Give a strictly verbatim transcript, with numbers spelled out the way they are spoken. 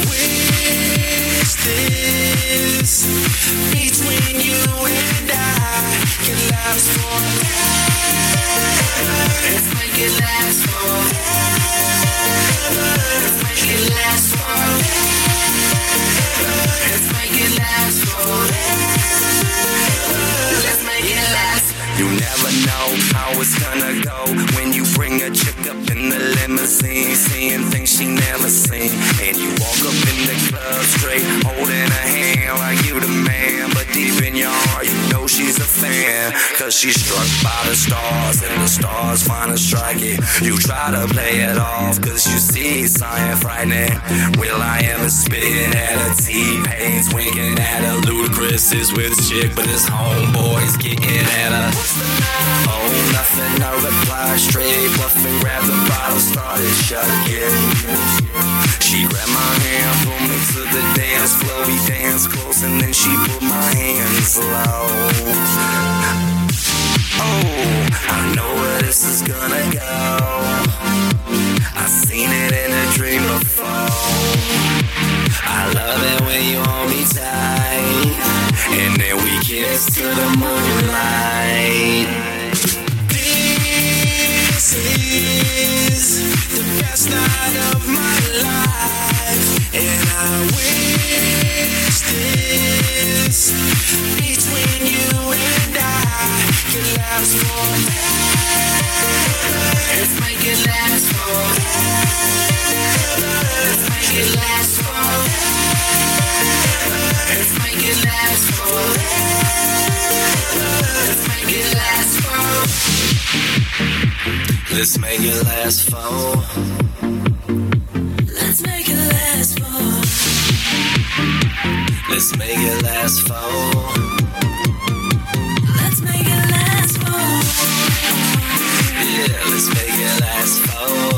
wish this between you and I can last forever. Let's make it last forever. Let's make it last forever. Let's make it last forever. Let's make it last. You never know how it's gonna go when you bring a chick up in the limousine, seeing things she never seen. And you walk up in the club straight, holding her hand like you the man. But deep in your heart, you know she's a fan, cause she's struck by the stars, and the stars finally strike it. You try to play it off, cause you see something frightening. Will I am spitting at her, T-Pain's winking at her. Ludacris is with his chick, but his homeboy's getting at her. Oh, nothing, I reply straight, bluffing, grab the bottle, started shucking. She grabbed my hand, pulled me to the dance floor. We danced close and then she put my hand slow. Oh, I know where this is gonna go. I seen it in a dream before. I love it when you hold me tight, and then we kiss to the moonlight. This is the best night of my life, and I wish this between you and I can last forever. Let's make it last forever. Let's make it last forever. Let's make it last forever. Let's make it last forever. Let's make it last forever. Let's make it last forever. Let's make it last forever. Let's make it last forever. Yeah, let's make it last forever.